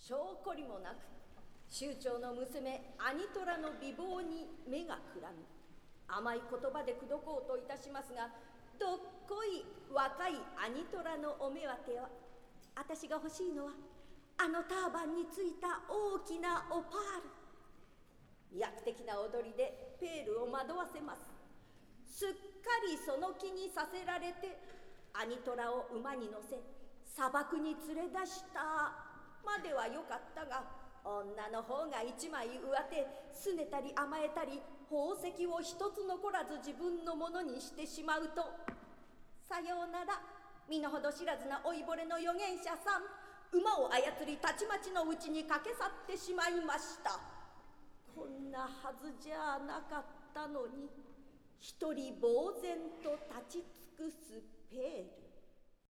証拠りもなく酋長の娘アニトラの美貌に目がくらみ、甘い言葉で口説こうといたしますが、どっこい若いアニトラのお目当ては、私が欲しいのはあのターバンについた大きなオパール。意欲的な踊りでペールを惑わせます。すっかりその気にさせられて、アニトラを馬に乗せ砂漠に連れ出したまではよかったが、女の方が一枚上手、すねたり甘えたり、宝石を一つ残らず自分のものにしてしまうと、さようなら身の程知らずな老いぼれの預言者さん、馬を操りたちまちのうちに駆け去ってしまいました。こんなはずじゃなかったのに、一人呆然と立ち尽くすペール。